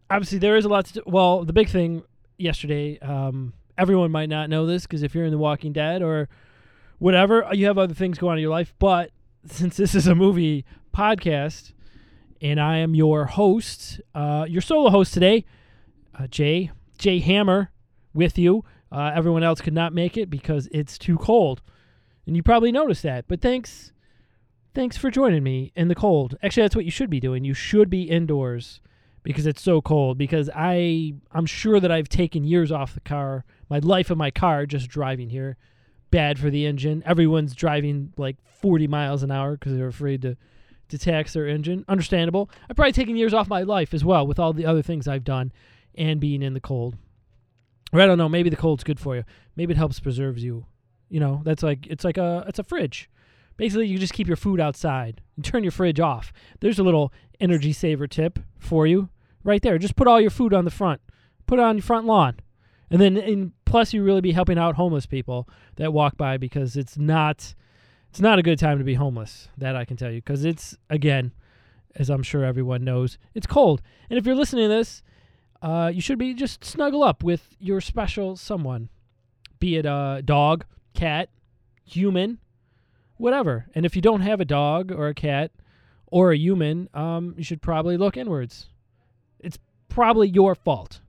obviously there is a lot to do. Well, the big thing yesterday, everyone might not know this because if you're in The Walking Dead or whatever, you have other things going on in your life. But since this is a movie podcast and I am your host, your solo host today, Jay Hammer with you. Everyone else could not make it because it's too cold. And you probably noticed that. But thanks for joining me in the cold. Actually, that's what you should be doing. You should be indoors because it's so cold. Because I'm sure that I've taken years off the car, my life of my car, just driving here. Bad for the engine. Everyone's driving like 40 miles an hour because they're afraid to tax their engine. Understandable. I've probably taken years off my life as well with all the other things I've done and being in the cold. Or I don't know, maybe the cold's good for you. Maybe it helps preserves you. You know, it's a fridge. Basically, you just keep your food outside and turn your fridge off. There's a little energy saver tip for you right there. Just put all your food on the front. Put it on your front lawn. And plus you really be helping out homeless people that walk by because it's not a good time to be homeless. That I can tell you because it's, again, as I'm sure everyone knows, it's cold. And if you're listening to this, you should be just snuggle up with your special someone, be it a dog, cat, human, whatever. And if you don't have a dog or a cat or a human, you should probably look inwards. It's probably your fault.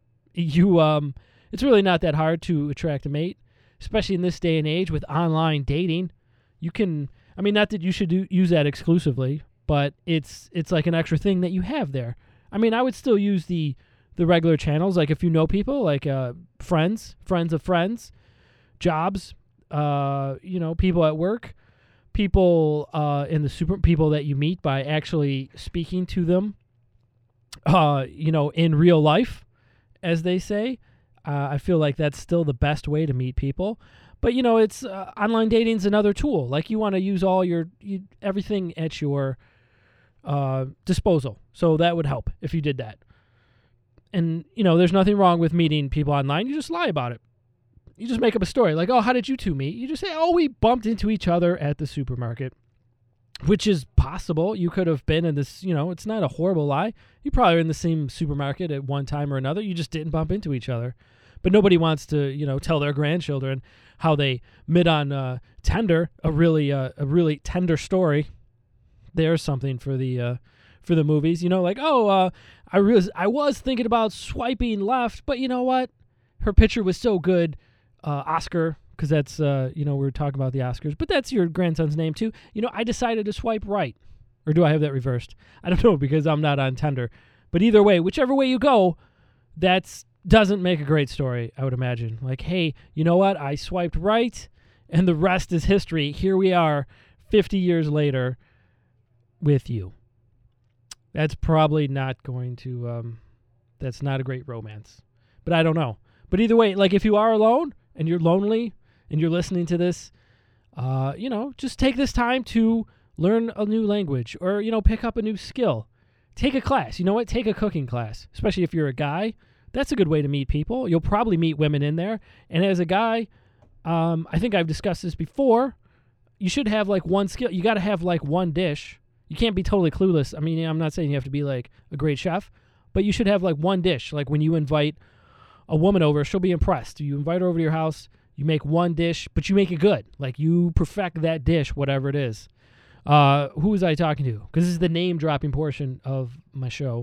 It's really not that hard to attract a mate, especially in this day and age with online dating. You can, not that you should use that exclusively, but it's like an extra thing that you have there. I would still use the regular channels, like if you know people, like friends of friends, jobs, people at work, people in the people that you meet by actually speaking to them, in real life, as they say. I feel like that's still the best way to meet people. But, it's online dating's another tool. Like you want to use all everything at your disposal. So that would help if you did that. And, there's nothing wrong with meeting people online. You just lie about it. You just make up a story. Like, oh, how did you two meet? You just say, oh, we bumped into each other at the supermarket, which is possible. You could have been in this, it's not a horrible lie. You probably were in the same supermarket at one time or another. You just didn't bump into each other. But nobody wants to, tell their grandchildren how they met on Tinder, a really tender story. There's something for the movies, I was thinking about swiping left, but you know what? Her picture was so good, Oscar, because that's, we were talking about the Oscars, but that's your grandson's name too. I decided to swipe right. Or do I have that reversed? I don't know because I'm not on Tinder. But either way, whichever way you go, that doesn't make a great story, I would imagine. Like, hey, you know what? I swiped right, and the rest is history. Here we are 50 years later with you. That's probably not going to, that's not a great romance. But I don't know. But either way, like if you are alone and you're lonely and you're listening to this, just take this time to learn a new language or, pick up a new skill. Take a class. You know what? Take a cooking class, especially if you're a guy. That's a good way to meet people. You'll probably meet women in there. And as a guy, I think I've discussed this before. You should have like one skill. You got to have like one dish. You can't be totally clueless. I'm not saying you have to be like a great chef, but you should have like one dish. Like when you invite a woman over, she'll be impressed. You invite her over to your house, you make one dish, but you make it good. Like you perfect that dish, whatever it is. Who was I talking to? Because this is the name-dropping portion of my show,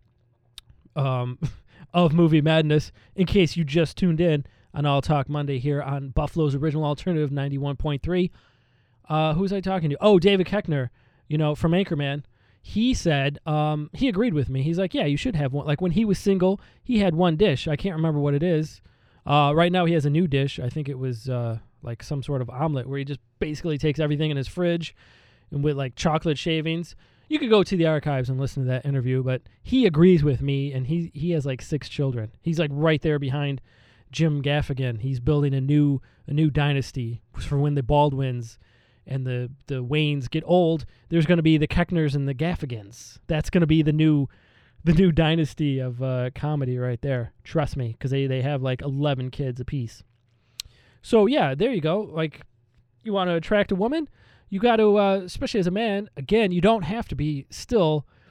of Movie Madness, in case you just tuned in on All Talk Monday here on Buffalo's Original Alternative 91.3. Who was I talking to? Oh, David Koechner, from Anchorman. He said, he agreed with me. He's like, yeah, you should have one. Like when he was single, he had one dish. I can't remember what it is. Right now he has a new dish. I think it was like some sort of omelet where he just basically takes everything in his fridge and with like chocolate shavings. You could go to the archives and listen to that interview, but he agrees with me, and he has like 6 children. He's like right there behind Jim Gaffigan. He's building a new dynasty for when the Baldwins and the Waynes get old. There's going to be the Koechners and the Gaffigans. That's going to be the new dynasty of comedy right there. Trust me, because they have like 11 kids apiece. So yeah, there you go. Like, you want to attract a woman, you got to, especially as a man, again, you don't have to be still,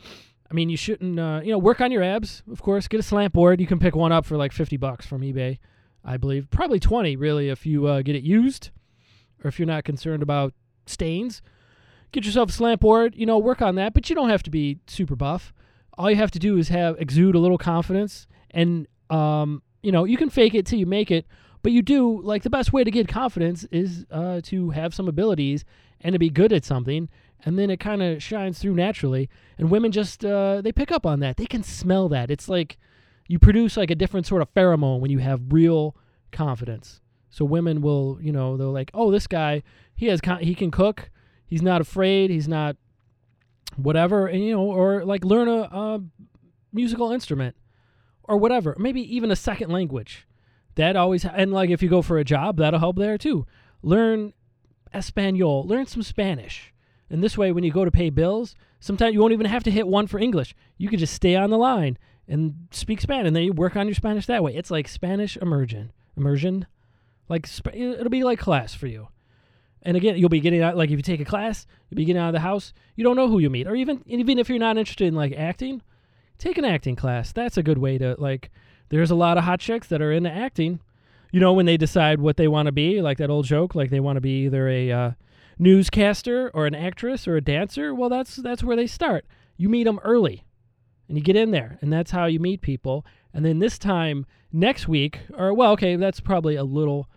I mean, you shouldn't, work on your abs, of course. Get a slant board. You can pick one up for like $50 from eBay, I believe. Probably 20, really, if you get it used or if you're not concerned about stains. Get yourself a slant board, work on that, but you don't have to be super buff. All you have to do is exude a little confidence, and, you can fake it till you make it, but you do, like, the best way to get confidence is to have some abilities and to be good at something, and then it kind of shines through naturally, and women just, they pick up on that. They can smell that. It's like you produce, like, a different sort of pheromone when you have real confidence. So women will, they're like, oh, this guy, he can cook. He's not afraid. He's not whatever, and or like learn a musical instrument or whatever. Maybe even a second language. That always, and like if you go for a job, that'll help there too. Learn Espanol. Learn some Spanish. And this way, when you go to pay bills, sometimes you won't even have to hit one for English. You can just stay on the line and speak Spanish, and then you work on your Spanish that way. It's like Spanish immersion. Like it'll be like class for you. And again, you'll be getting out, like if you take a class, you'll be getting out of the house. You don't know who you meet. Or even if you're not interested in like acting, take an acting class. That's a good way to, like, there's a lot of hot chicks that are into acting. When they decide what they want to be, like that old joke, like they want to be either a newscaster or an actress or a dancer. Well, that's where they start. You meet them early and you get in there, and that's how you meet people. And then this time next week, or well, okay, that's probably a little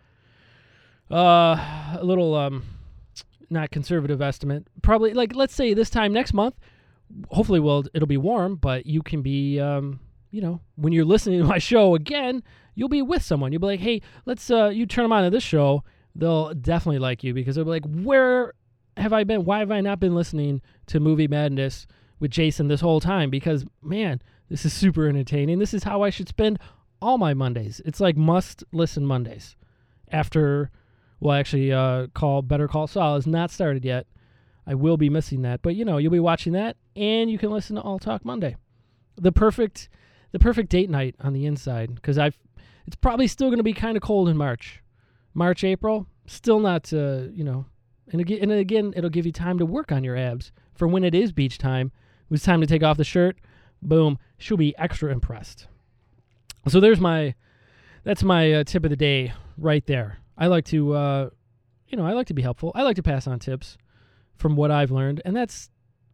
not conservative estimate. Probably, like, let's say this time next month, hopefully it'll be warm, but you can be, when you're listening to my show again, you'll be with someone. You'll be like, hey, let's, you turn them on to this show. They'll definitely like you because they'll be like, where have I been? Why have I not been listening to Movie Madness with Jason this whole time? Because, man, this is super entertaining. This is how I should spend all my Mondays. It's like must-listen Mondays after... Well, actually, Better Call Saul is not started yet. I will be missing that. But, you'll be watching that, and you can listen to All Talk Monday. The perfect date night on the inside, because it's probably still going to be kind of cold in March, April. Still not, and again, it'll give you time to work on your abs for when it is beach time. It was time to take off the shirt. Boom. She'll be extra impressed. So that's my tip of the day right there. I like to, I like to be helpful. I like to pass on tips from what I've learned, and that's,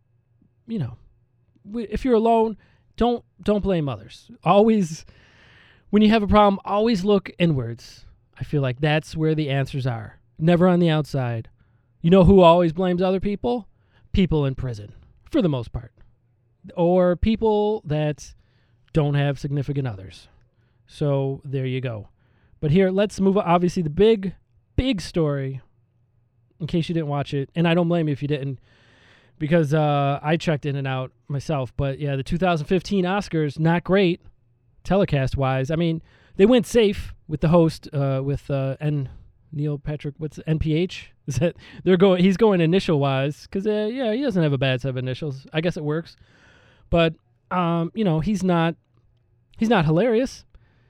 if you're alone, don't blame others. Always, when you have a problem, always look inwards. I feel like that's where the answers are. Never on the outside. You know who always blames other people? People in prison, for the most part, or people that don't have significant others. So there you go. But here, let's move on. Obviously, the big story, in case you didn't watch it, and I don't blame you if you didn't, because I checked in and out myself. But, yeah, the 2015 Oscars, not great, telecast-wise. I mean, they went safe with the host, Neil Patrick, what's NPH? Is that he's going initial-wise, because, he doesn't have a bad set of initials. I guess it works. But, he's not hilarious.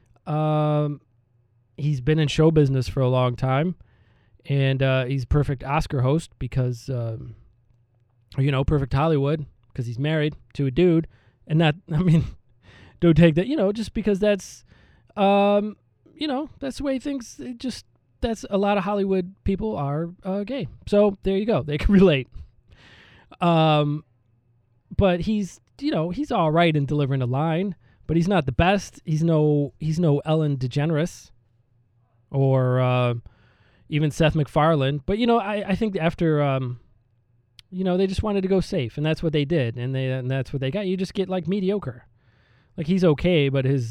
He's been in show business for a long time, and he's a perfect Oscar host because, perfect Hollywood, because he's married to a dude, and don't take that, just because that's, that's the way things, that's a lot of Hollywood people are gay. So there you go. They can relate. But he's all right in delivering a line, but he's not the best. He's no Ellen DeGeneres. Or even Seth MacFarlane. But, I think after, they just wanted to go safe, and that's what they did, and that's what they got. You just get, like, mediocre. Like, he's okay, but his,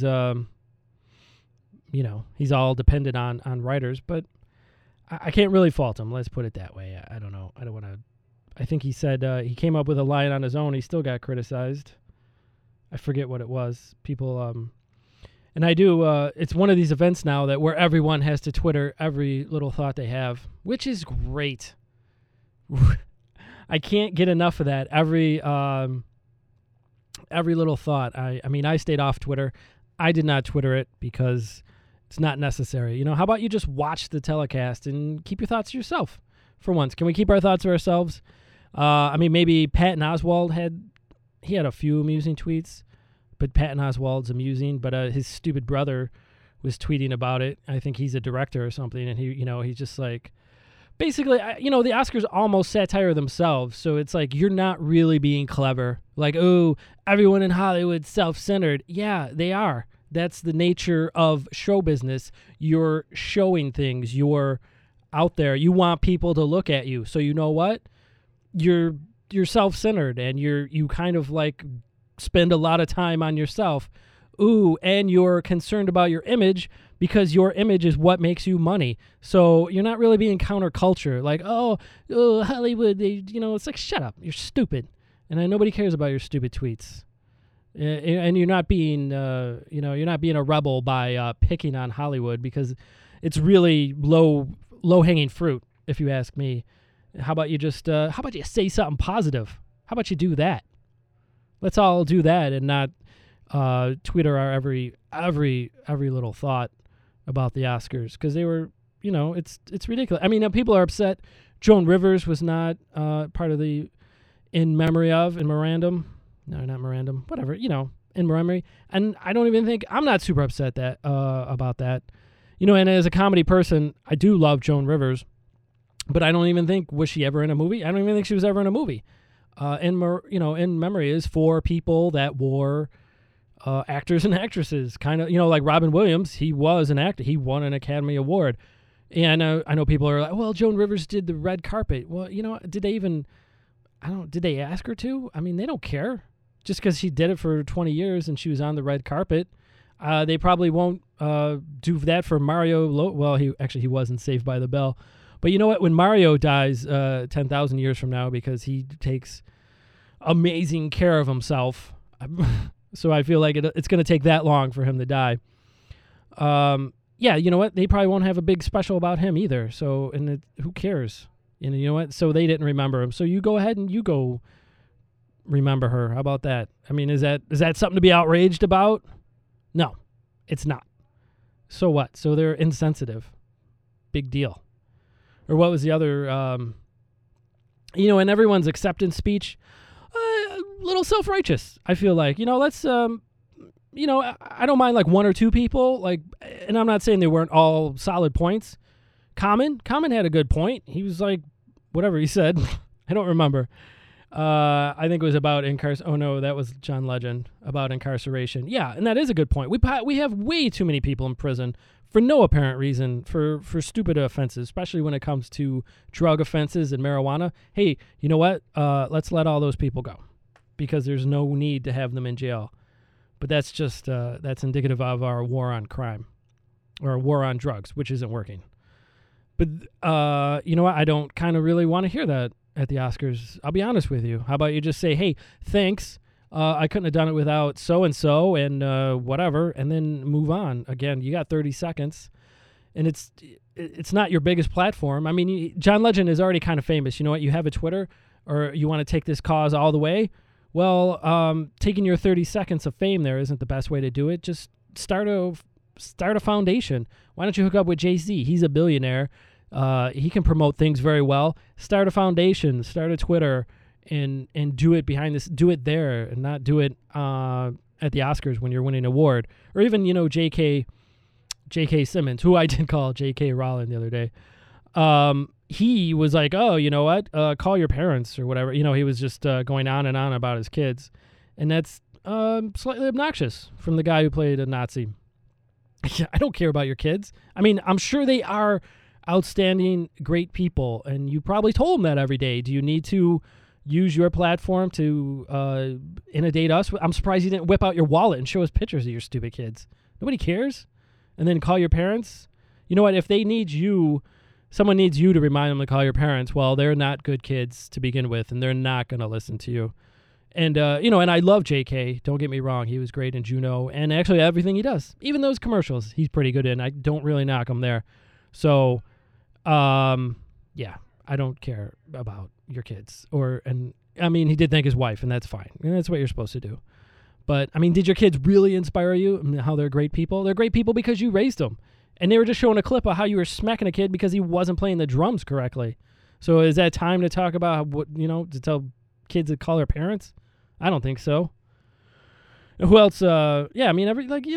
he's all dependent on writers, but I can't really fault him. Let's put it that way. I don't know. I don't want to. I think he said he came up with a line on his own. He still got criticized. I forget what it was. People, and I do, it's one of these events now where everyone has to Twitter every little thought they have, which is great. I can't get enough of that. Every little thought. I stayed off Twitter. I did not Twitter it because it's not necessary. How about you just watch the telecast and keep your thoughts to yourself for once? Can we keep our thoughts to ourselves? Maybe Patton Oswalt he had a few amusing tweets, but Patton Oswalt's amusing. But his stupid brother was tweeting about it. I think he's a director or something, and he's just like, basically, the Oscars almost satire themselves. So it's like, you're not really being clever. Like, oh, everyone in Hollywood's self-centered. Yeah, they are. That's the nature of show business. You're showing things. You're out there. You want people to look at you. So you know what? You're self-centered, and you kind of like spend a lot of time on yourself. Ooh, and you're concerned about your image because your image is what makes you money. So you're not really being counterculture. Like, oh, Hollywood, it's like, shut up. You're stupid. And nobody cares about your stupid tweets. And you're not being, you're not being a rebel by picking on Hollywood, because it's really low-hanging fruit, if you ask me. How about you just, how about you say something positive? How about you do that? Let's all do that and not Twitter our every little thought about the Oscars, because they were, it's ridiculous. I mean, people are upset. Joan Rivers was not part of the in memorandum. No, not memorandum. Whatever, in memory. And I don't even think, I'm not super upset about that. And as a comedy person, I do love Joan Rivers, but I don't even think, was she ever in a movie? I don't even think she was ever in a movie. In memory is for people that wore actors and actresses, kind of, like Robin Williams. He was an actor. He won an Academy Award. And I know people are like, well, Joan Rivers did the red carpet. Well, did they ask her to? I mean, they don't care. Just because she did it for 20 years and she was on the red carpet, they probably won't do that for Mario. Well, he wasn't Saved by the Bell. But you know what? When Mario dies 10,000 years from now, because he takes amazing care of himself, so I feel like it's going to take that long for him to die. Yeah, you know what? They probably won't have a big special about him either. So, who cares? You know what? So they didn't remember him. So you go ahead and you go remember her. How about that? I mean, is that something to be outraged about? No, it's not. So what? So they're insensitive. Big deal. Or what was the other, in everyone's acceptance speech, a little self-righteous, I feel like. Let's, I don't mind like one or two people, like, and I'm not saying they weren't all solid points. Common had a good point. He was like, whatever he said, I don't remember. I think it was about incarceration. Oh no, that was John Legend, about incarceration. Yeah, and that is a good point. We have way too many people in prison for no apparent reason, for stupid offenses, especially when it comes to drug offenses and marijuana. Hey, you know what? Let's let all those people go, because there's no need to have them in jail. But that's just that's indicative of our war on crime, or war on drugs, which isn't working. But you know what? I don't kind of really want to hear that at the Oscars. I'll be honest with you. How about you just say, hey, thanks. I couldn't have done it without so-and-so and whatever, and then move on. Again, you got 30 seconds, and it's not your biggest platform. I mean, John Legend is already kind of famous. You know what? You have a Twitter, or you want to take this cause all the way. Well, taking your 30 seconds of fame there isn't the best way to do it. Just start a foundation. Why don't you hook up with Jay-Z? He's a billionaire. He can promote things very well. Start a foundation, start a Twitter, and do it behind this. Do it there, and not do it at the Oscars when you're winning an award. Or even, J.K. Simmons, who I did call J.K. Rowling the other day. He was like, oh, you know what? Call your parents or whatever. He was just going on and on about his kids. And that's slightly obnoxious from the guy who played a Nazi. I don't care about your kids. I mean, I'm sure they are outstanding, great people, and you probably told them that every day. Do you need to use your platform to inundate us? I'm surprised you didn't whip out your wallet and show us pictures of your stupid kids. Nobody cares. And then call your parents. You know what? If they need you, someone needs you to remind them to call your parents. Well, they're not good kids to begin with, and they're not going to listen to you. And, and I love JK. Don't get me wrong. He was great in Juno, and actually everything he does. Even those commercials, he's pretty good in. I don't really knock him there. So, yeah, I don't care about your kids. He did thank his wife, and that's fine. And that's what you're supposed to do. But, did your kids really inspire you? How they're great people? They're great people because you raised them. And they were just showing a clip of how you were smacking a kid because he wasn't playing the drums correctly. So is that time to talk about to tell kids to call their parents? I don't think so. Who else? Yeah, I mean,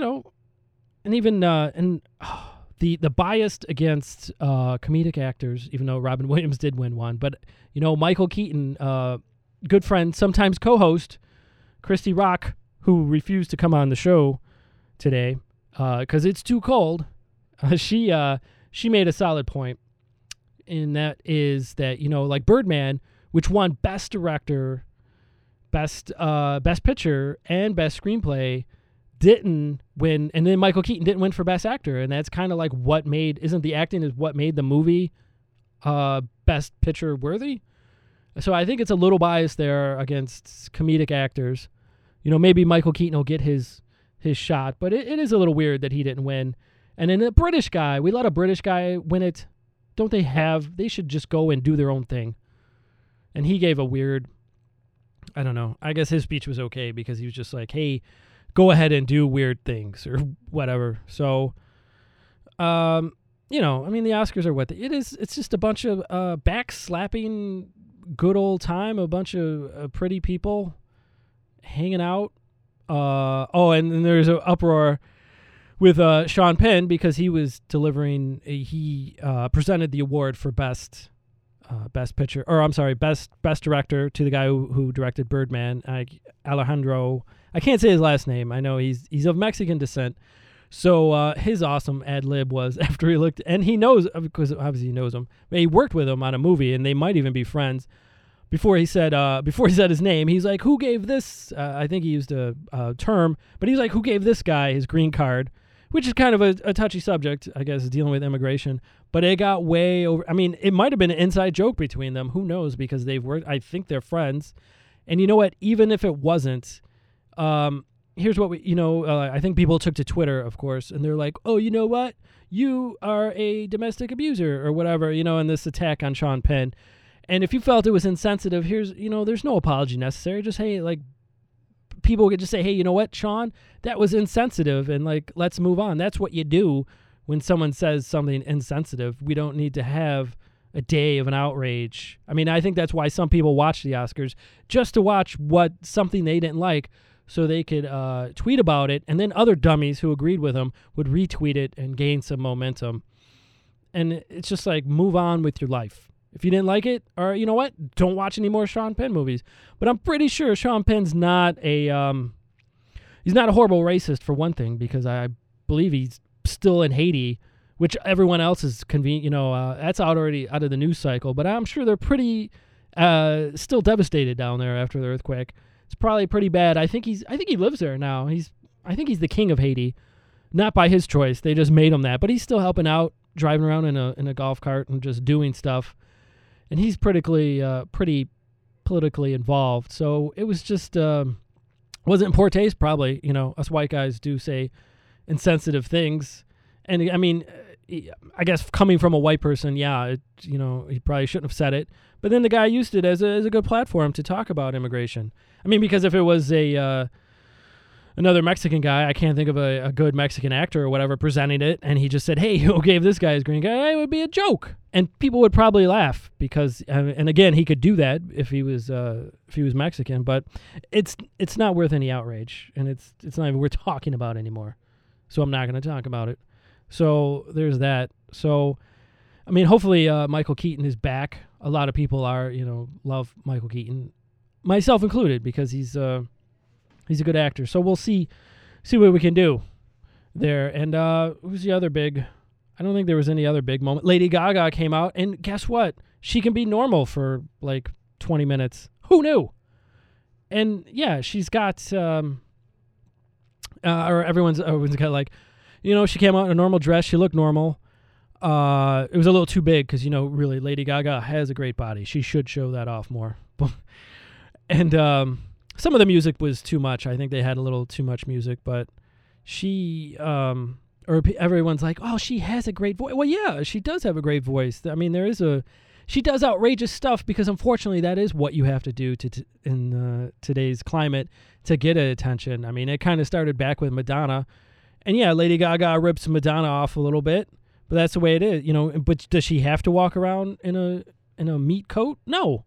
and even the biased against comedic actors, even though Robin Williams did win one, but Michael Keaton, good friend, sometimes co-host, Christy Rock, who refused to come on the show today because it's too cold. She made a solid point, and that is that like Birdman, which won Best Director, Best Picture, and Best Screenplay, didn't win, and then Michael Keaton didn't win for Best Actor, and that's kind of like isn't the acting is what made the movie Best Picture worthy? So I think it's a little biased there against comedic actors. Maybe Michael Keaton will get his shot, but it is a little weird that he didn't win. And then a British guy, we let a British guy win it. Don't they should just go and do their own thing. And he gave a weird, I don't know, I guess his speech was okay because he was just like, hey, go ahead and do weird things or whatever. So, I mean, the Oscars are what it is. It's just a bunch of back-slapping good old time, a bunch of pretty people hanging out. And then there's an uproar with Sean Penn because he was delivering. He presented the award for best picture, or I'm sorry, best director to the guy who directed Birdman, Alejandro. I can't say his last name. I know he's of Mexican descent. So his awesome ad lib was after he looked, and he knows, because obviously he knows him. He worked with him on a movie, and they might even be friends. Before he said his name, he's like, "Who gave this?" I think he used a term, but he's like, "Who gave this guy his green card?" Which is kind of a touchy subject, I guess, dealing with immigration. But it got way over. I mean, it might have been an inside joke between them. Who knows? Because they've worked. I think they're friends. And you know what? Even if it wasn't, here's what I think people took to Twitter, of course, and they're like, "Oh, you know what? You are a domestic abuser or whatever," in this attack on Sean Penn. And if you felt it was insensitive, there's no apology necessary. Just, hey, like, people could just say, hey, you know what, Sean, that was insensitive, and, like, let's move on. That's what you do when someone says something insensitive. We don't need to have a day of an outrage. I mean, I think that's why some people watch the Oscars, just to watch something they didn't like so they could tweet about it, and then other dummies who agreed with them would retweet it and gain some momentum. And it's just like, move on with your life. If you didn't like it, or you know what, don't watch any more Sean Penn movies. But I'm pretty sure Sean Penn's not he's not a horrible racist, for one thing, because I believe he's still in Haiti, which everyone else is convenient. That's already out of the news cycle. But I'm sure they're pretty still devastated down there after the earthquake. It's probably pretty bad. I think he lives there now. I think he's the king of Haiti, not by his choice. They just made him that. But he's still helping out, driving around in a golf cart and just doing stuff. And he's pretty politically involved. So it was just, wasn't in poor taste, probably. Us white guys do say insensitive things. And, I mean, I guess coming from a white person, yeah, he probably shouldn't have said it. But then the guy used it as a good platform to talk about immigration. I mean, because if it was another Mexican guy, I can't think of a good Mexican actor or whatever presenting it, and he just said, hey, who gave this guy his green card? It would be a joke. And people would probably laugh because, and again, he could do that if he was Mexican, but it's not worth any outrage, and it's not even worth talking about anymore. So I'm not going to talk about it. So there's that. So, I mean, hopefully Michael Keaton is back. A lot of people love Michael Keaton, myself included, because he's a good actor. So we'll see what we can do there. And who's the other big? I don't think there was any other big moment. Lady Gaga came out, and guess what? She can be normal for like 20 minutes. Who knew? And yeah, she's got or everyone's got like, she came out in a normal dress. She looked normal. It was a little too big because, really, Lady Gaga has a great body. She should show that off more. And some of the music was too much. I think they had a little too much music, but she, everyone's like, oh, she has a great voice. Well, yeah, she does have a great voice. I mean, she does outrageous stuff because, unfortunately, that is what you have to do in today's climate to get attention. I mean, it kind of started back with Madonna. And yeah, Lady Gaga rips Madonna off a little bit, but that's the way it is, But does she have to walk around in a meat coat? No.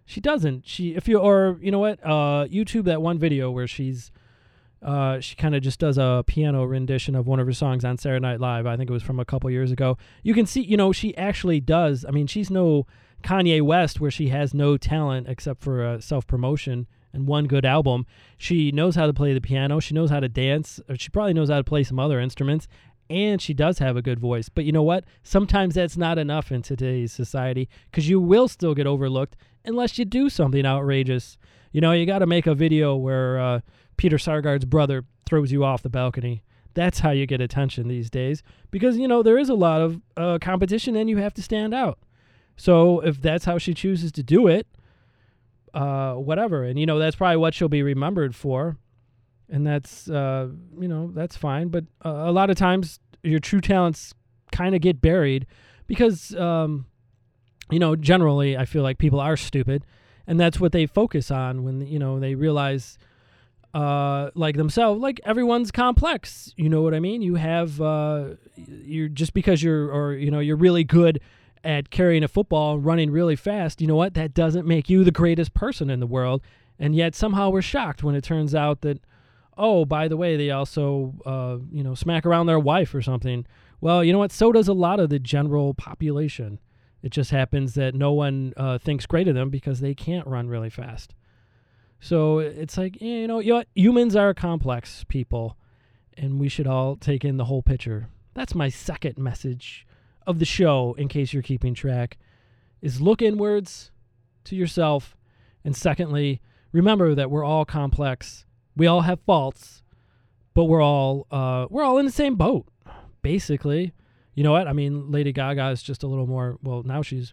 She doesn't. If you, or you know what, YouTube that one video where she kind of just does a piano rendition of one of her songs on Saturday Night Live. I think it was from a couple years ago. You can see, she actually does. I mean, she's no Kanye West where she has no talent except for self-promotion and one good album. She knows how to play the piano. She knows how to dance. Or she probably knows how to play some other instruments. And she does have a good voice. But you know what? Sometimes that's not enough in today's society because you will still get overlooked unless you do something outrageous. You got to make a video where Peter Sarsgaard's brother throws you off the balcony. That's how you get attention these days because, there is a lot of competition and you have to stand out. So if that's how she chooses to do it, whatever. And, that's probably what she'll be remembered for. And that's, that's fine. But a lot of times your true talents kind of get buried because, generally I feel like people are stupid. And that's what they focus on when, they realize, like themselves, like everyone's complex. You know what I mean? You have, you're just because you're really good at carrying a football and running really fast. You know what? That doesn't make you the greatest person in the world. And yet somehow we're shocked when it turns out that, oh, by the way, they also, smack around their wife or something. Well, you know what? So does a lot of the general population. It just happens that no one thinks great of them because they can't run really fast. So it's like, humans are complex people, and we should all take in the whole picture. That's my second message of the show, in case you're keeping track, is look inwards to yourself. And secondly, remember that we're all complex. We all have faults, but we're all in the same boat, basically. You know what? I mean, Lady Gaga is just a little more, well, now she's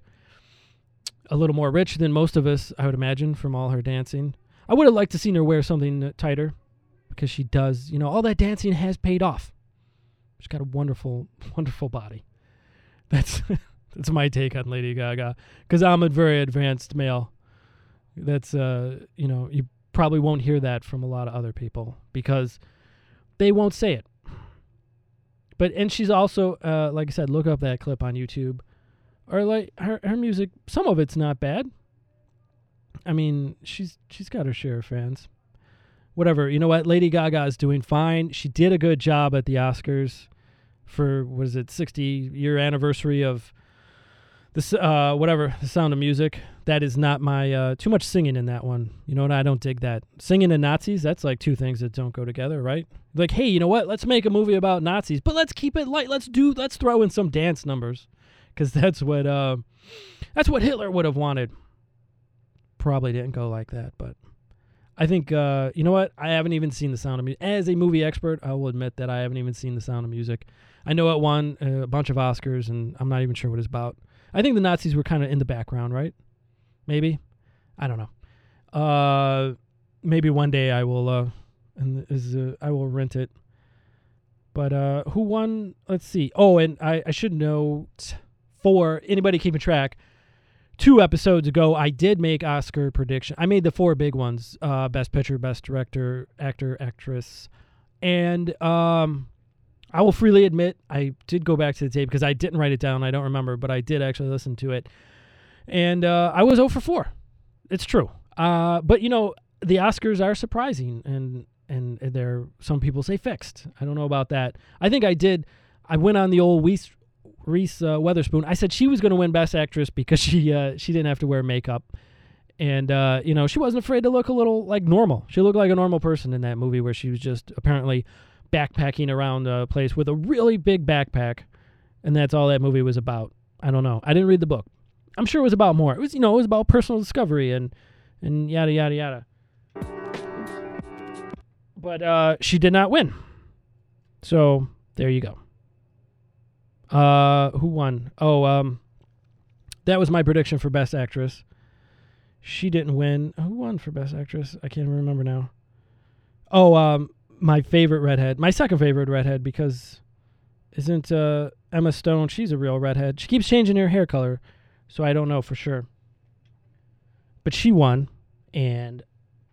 a little more rich than most of us, I would imagine, from all her dancing. I would have liked to seen her wear something tighter because she does, all that dancing has paid off. She's got a wonderful, wonderful body. That's my take on Lady Gaga because I'm a very advanced male. That's, you probably won't hear that from a lot of other people because they won't say it. And she's also, like I said, look up that clip on YouTube. Or like her music, some of it's not bad. I mean, she's got her share of fans. Whatever, you know what? Lady Gaga is doing fine. She did a good job at the Oscars for, 60-year anniversary of this, The Sound of Music. That is not my, too much singing in that one. You know what? I don't dig that. Singing and Nazis, that's like two things that don't go together, right? Like, hey, you know what? Let's make a movie about Nazis, but let's keep it light. Let's throw in some dance numbers. Because that's what Hitler would have wanted. Probably didn't go like that, but I think, you know what? I haven't even seen The Sound of Music. As a movie expert, I will admit that I haven't even seen The Sound of Music. I know it won a bunch of Oscars, and I'm not even sure what it's about. I think the Nazis were kind of in the background, right? Maybe? I don't know. Maybe one day I will, I will rent it. But who won? Let's see. Oh, and I should note, for anybody keeping track, 2 episodes ago, I did make Oscar prediction. I made the 4 big ones: Best Picture, Best Director, Actor, Actress, and I will freely admit I did go back to the tape because I didn't write it down. I don't remember, but I did actually listen to it, and I was 0 for 4. It's true. But the Oscars are surprising, and they're, some people say, fixed. I don't know about that. I think I did. I went on the old Reese Witherspoon. I said she was going to win Best Actress because she didn't have to wear makeup. And, she wasn't afraid to look a little like normal. She looked like a normal person in that movie where she was just apparently backpacking around a place with a really big backpack. And that's all that movie was about. I don't know. I didn't read the book. I'm sure it was about more. It was, it was about personal discovery and yada, yada, yada. But she did not win. So there you go. Who won? Oh, that was my prediction for Best Actress. She didn't win. Who won for Best Actress? I can't remember now. Oh, my favorite redhead. My second favorite redhead, because isn't Emma Stone, she's a real redhead. She keeps changing her hair color, so I don't know for sure. But she won, and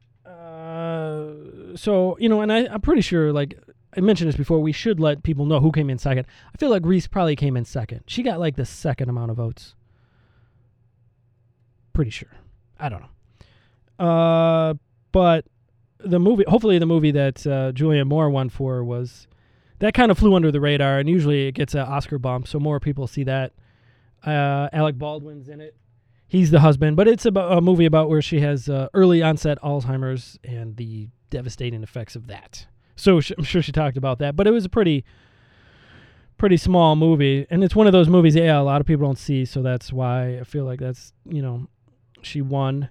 so, and I'm pretty sure, like, I mentioned this before, we should let people know who came in second. I feel like Reese probably came in second. She got, like, the second amount of votes. Pretty sure. I don't know. But the movie, hopefully the movie that Julianne Moore won for was, that kind of flew under the radar, and usually it gets an Oscar bump, so more people see that. Alec Baldwin's in it. He's the husband, but it's about a movie about where she has early onset Alzheimer's and the devastating effects of that. So I'm sure she talked about that, but it was a pretty small movie, and it's one of those movies, a lot of people don't see, so that's why I feel like that's, she won.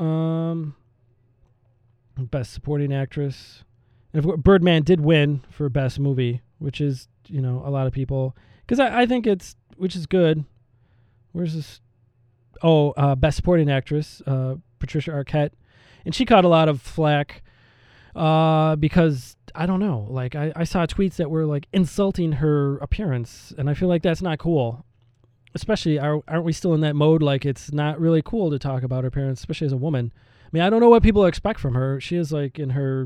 Best Supporting Actress. And Birdman did win for Best Movie, which is, a lot of people, because I think it's, which is good. Where's this? Best Supporting Actress, Patricia Arquette, and she caught a lot of flack because, I don't know, like I saw tweets that were like insulting her appearance, and I feel like that's not cool. Especially, aren't we still in that mode? Like, it's not really cool to talk about her appearance, especially as a woman. I mean, I don't know what people expect from her. She is like in her,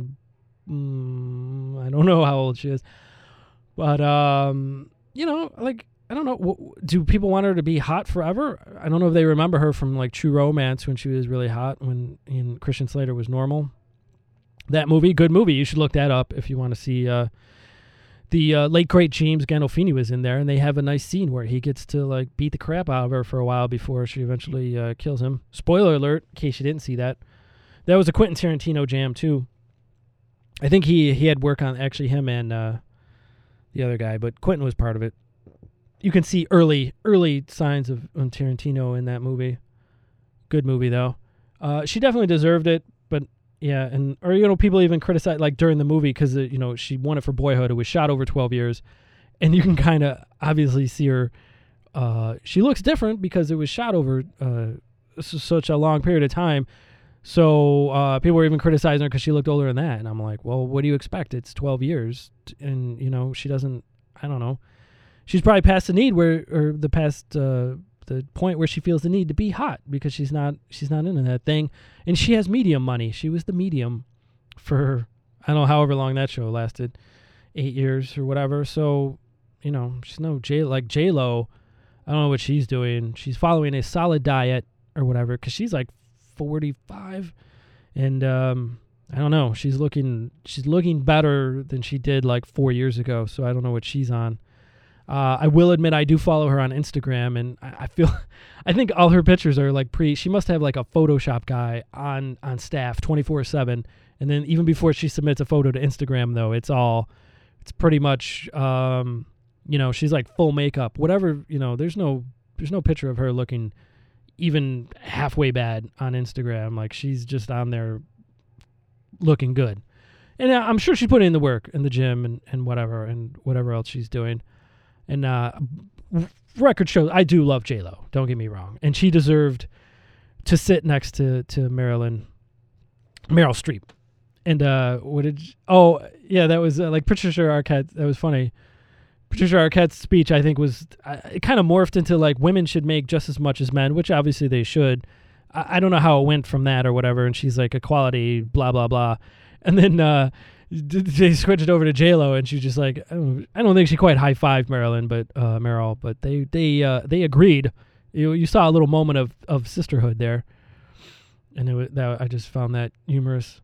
I don't know how old she is, but like, I don't know. Do people want her to be hot forever? I don't know if they remember her from like True Romance when she was really hot, when Christian Slater was normal. That movie, good movie. You should look that up if you want to see. The late great James Gandolfini was in there, and they have a nice scene where he gets to like beat the crap out of her for a while before she eventually kills him. Spoiler alert, in case you didn't see that. That was a Quentin Tarantino jam too. I think he had work on actually him and the other guy, but Quentin was part of it. You can see early signs of Tarantino in that movie. Good movie though. She definitely deserved it, but yeah, or people even criticize like during the movie because she won it for Boyhood. It was shot over 12 years, and you can kind of obviously see her. She looks different because it was shot over such a long period of time. So people were even criticizing her because she looked older than that, and I'm like, well, what do you expect? It's 12 years, and she doesn't. I don't know. She's probably past the need the point where she feels the need to be hot because she's not into that thing, and she has medium money. She was the medium for I don't know however long that show lasted, 8 years or whatever. So she's no J-Lo. I don't know what she's doing. She's following a solid diet or whatever because she's like 45, and I don't know. She's looking better than she did like 4 years ago. So I don't know what she's on. I will admit I do follow her on Instagram, and I think all her pictures are like she must have like a Photoshop guy on staff 24/7. And then even before she submits a photo to Instagram though, it's pretty much, she's like full makeup, whatever, there's no picture of her looking even halfway bad on Instagram. Like she's just on there looking good. And I'm sure she put in the work in the gym and whatever else she's doing. And record shows, I do love J-Lo, don't get me wrong. And she deserved to sit next to Meryl Streep. And that was like Patricia Arquette. That was funny. Patricia Arquette's speech, I think, was it kind of morphed into like women should make just as much as men, which obviously they should. I don't know how it went from that or whatever. And she's like equality, blah, blah, blah. And then they switched over to J-Lo, and she's just like, I don't think she quite high-fived Meryl, but they agreed. You saw a little moment of sisterhood there, and I just found that humorous.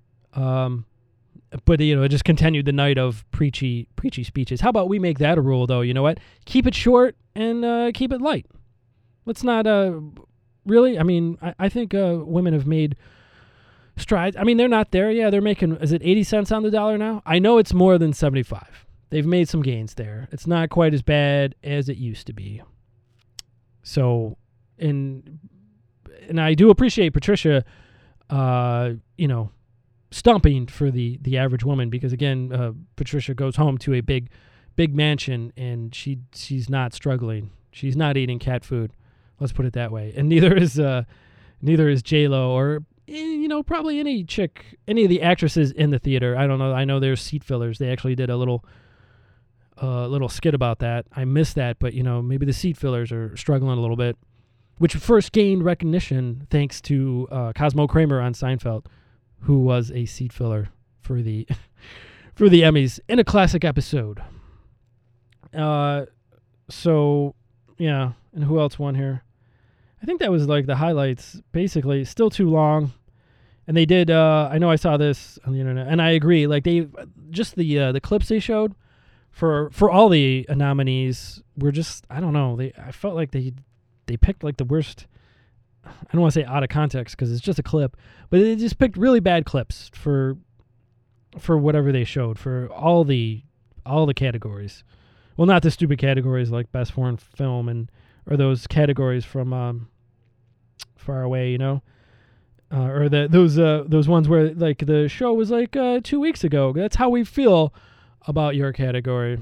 But it just continued the night of preachy speeches. How about we make that a rule, though? You know what? Keep it short and keep it light. Let's not really. I mean, I think women have made strides. I mean, they're not there. Yeah, they're making, is it 80 cents on the dollar now? I know it's more than 75. They've made some gains there. It's not quite as bad as it used to be. So, and I do appreciate Patricia, stumping for the average woman because, again, Patricia goes home to a big mansion, and she's not struggling. She's not eating cat food. Let's put it that way. And neither is J-Lo or probably any of the actresses in the theater. I don't know. I know there's seat fillers. They actually did a little skit about that. I missed that, but maybe the seat fillers are struggling a little bit, which first gained recognition thanks to Cosmo Kramer on Seinfeld, who was a seat filler for the Emmys in a classic episode. So yeah, and who else won here? I think that was like the highlights. Basically, still too long. And they did. I know I saw this on the internet, and I agree. Like they, just the clips they showed for all the nominees were just, I don't know. I felt like they picked like the worst. I don't want to say out of context because it's just a clip, but they just picked really bad clips for whatever they showed for all the categories. Well, not the stupid categories like best foreign film or those categories from Far Away, you know, or those ones where like the show was like 2 weeks ago. That's how we feel about your category.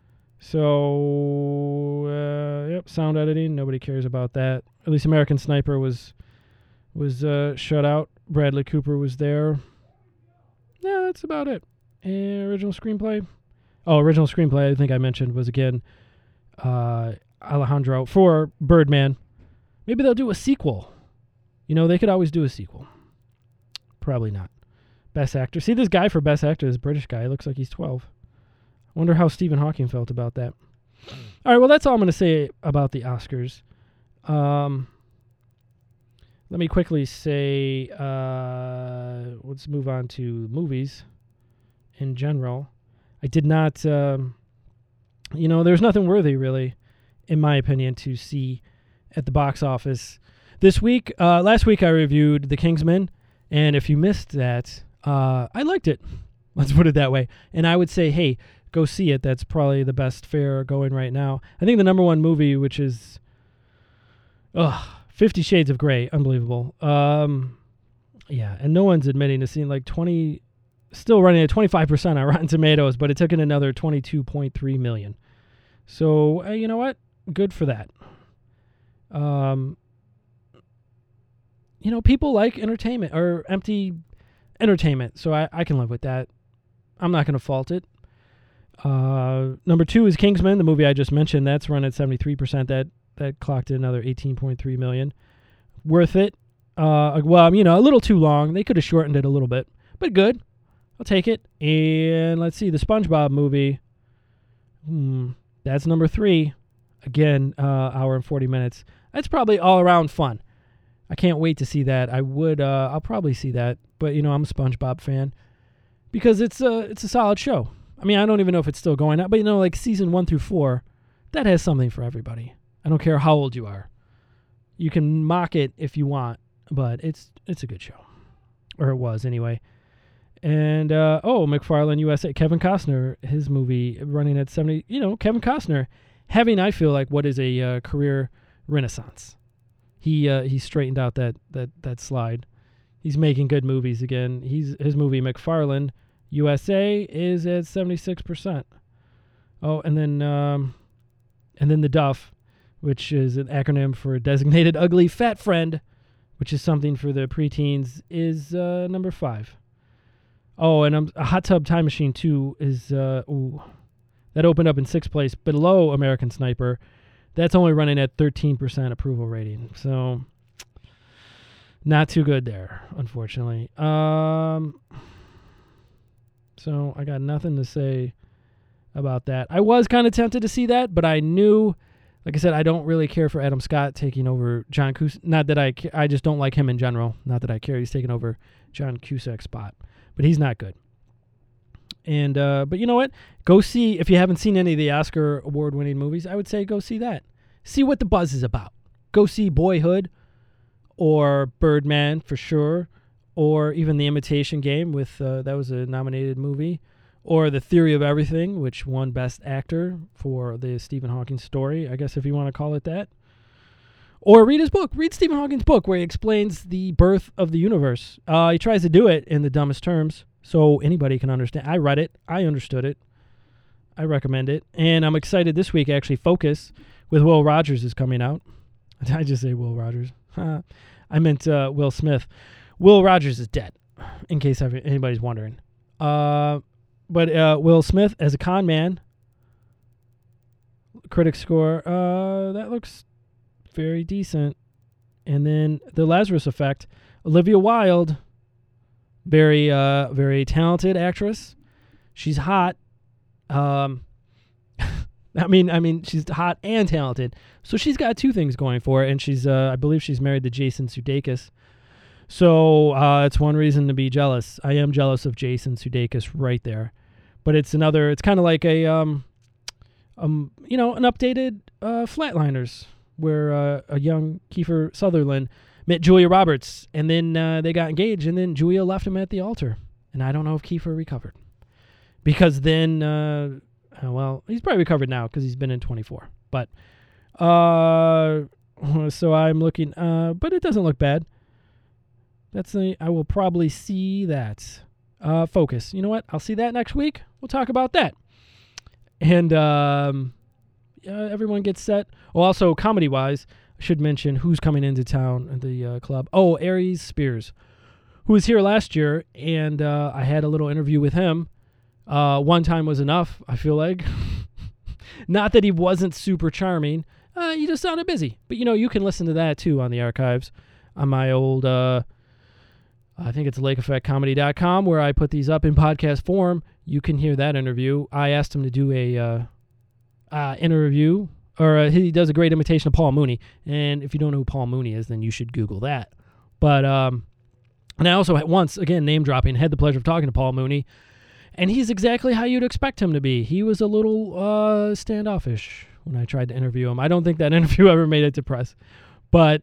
So yep, sound editing. Nobody cares about that. At least American Sniper was shut out. Bradley Cooper was there. Yeah, that's about it. Original screenplay. Oh, original screenplay, I think I mentioned, was again Alejandro for Birdman. Maybe they'll do a sequel. You know, they could always do a sequel. Probably not. Best actor. See, this guy for best actor, this British guy, looks like he's 12. I wonder how Stephen Hawking felt about that. All right, well, that's all I'm going to say about the Oscars. Let me quickly say, let's move on to movies in general. I did not, there's nothing worthy, really, in my opinion, to see at the box office this week. Last week I reviewed The Kingsman, and if you missed that, I liked it. Let's put it that way. And I would say, hey, go see it. That's probably the best fare going right now. I think the number one movie, which is 50 Shades of Grey, unbelievable. Yeah, and no one's admitting to seeing like 20, still running at 25% on Rotten Tomatoes, but it took in another 22.3 million. So, you know what? Good for that. People like entertainment or empty entertainment, so I can live with that. I'm not going to fault it. Number 2 is Kingsman, the movie I just mentioned. That's run at 73%. That clocked in another 18.3 million. Worth it. A little too long. They could have shortened it a little bit, but good. I'll take it. And let's see, the SpongeBob movie. That's number 3. Again, hour and 40 minutes. That's probably all around fun. I can't wait to see that. I'll probably see that, but I'm a SpongeBob fan because it's a solid show. I mean, I don't even know if it's still going out, but like season 1 through 4, that has something for everybody. I don't care how old you are. You can mock it if you want, but it's a good show, or it was anyway. And McFarlane USA, Kevin Costner, his movie running at 70. Kevin Costner having, I feel like, what is a career renaissance. He straightened out that slide. He's making good movies again. His movie McFarlane USA is at 76%. Oh, and then the Duff, which is an acronym for Designated Ugly Fat Friend, which is something for the preteens, is number 5. Oh, and a Hot Tub Time Machine 2 is that opened up in 6th place, below American Sniper. That's only running at 13% approval rating, so not too good there, unfortunately. So I got nothing to say about that. I was kind of tempted to see that, but I knew, like I said, I don't really care for Adam Scott taking over John Cusack. Not that I just don't like him in general. Not that I care. He's taking over John Cusack's spot, but he's not good. And but you know what? Go see, if you haven't seen any of the Oscar award-winning movies, I would say go see that. See what the buzz is about. Go see Boyhood or Birdman for sure, or even The Imitation Game with that was a nominated movie, or The Theory of Everything, which won Best Actor for the Stephen Hawking story, I guess if you want to call it that. Or read his book. Read Stephen Hawking's book where he explains the birth of the universe. He tries to do it in the dumbest terms so anybody can understand. I read it. I understood it. I recommend it. And I'm excited this week, actually. Focus with Will Rogers is coming out. Did I just say Will Rogers? I meant Will Smith. Will Rogers is dead, in case anybody's wondering. But Will Smith as a con man. Critic score, that looks very decent. And then The Lazarus Effect. Olivia Wilde, very very talented actress. She's hot. That I mean, she's hot and talented. So she's got two things going for her, and she's, I believe she's married to Jason Sudeikis. So it's one reason to be jealous. I am jealous of Jason Sudeikis right there. But it's kind of like a, an updated Flatliners, where a young Kiefer Sutherland met Julia Roberts, and then they got engaged, and then Julia left him at the altar. And I don't know if Kiefer recovered. Because then, he's probably recovered now because he's been in 24. But, so I'm looking, but it doesn't look bad. I will probably see that. Focus. You know what? I'll see that next week. We'll talk about that. And everyone gets set. Well, also, comedy-wise, I should mention who's coming into town at the club. Oh, Aries Spears, who was here last year, and I had a little interview with him. One time was enough, I feel like. Not that he wasn't super charming. He just sounded busy. But, you can listen to that, too, on the archives. On my old, I think it's lakeeffectcomedy.com, where I put these up in podcast form. You can hear that interview. I asked him to do a interview, or he does a great imitation of Paul Mooney. And if you don't know who Paul Mooney is, then you should Google that. But, and I also, once, again, name dropping, had the pleasure of talking to Paul Mooney. And he's exactly how you'd expect him to be. He was a little standoffish when I tried to interview him. I don't think that interview ever made it to press. But,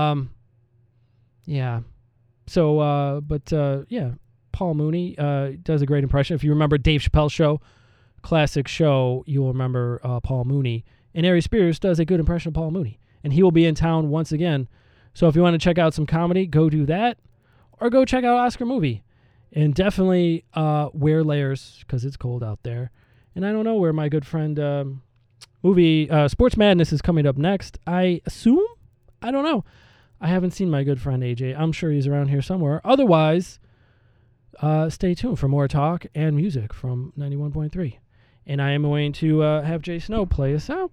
yeah. So, yeah, Paul Mooney does a great impression. If you remember Dave Chappelle's show, classic show, you'll remember Paul Mooney. And Aries Spears does a good impression of Paul Mooney. And he will be in town once again. So if you want to check out some comedy, go do that. Or go check out Oscar Movie. And definitely wear layers because it's cold out there. And I don't know where my good friend Sports Madness is coming up next. I assume? I don't know. I haven't seen my good friend AJ. I'm sure he's around here somewhere. Otherwise, stay tuned for more talk and music from 91.3. And I am going to have Jay Snow play us out.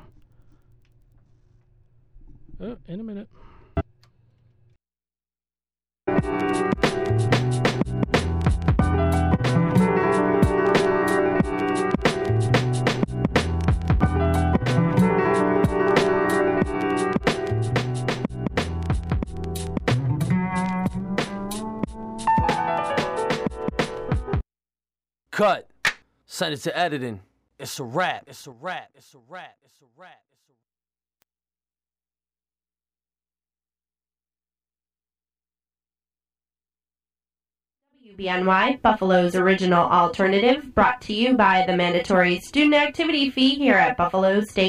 In a minute. Cut. Send it to editing. It's a wrap. It's a wrap. It's a wrap. It's a wrap. WBNY, Buffalo's original alternative, brought to you by the mandatory student activity fee here at Buffalo State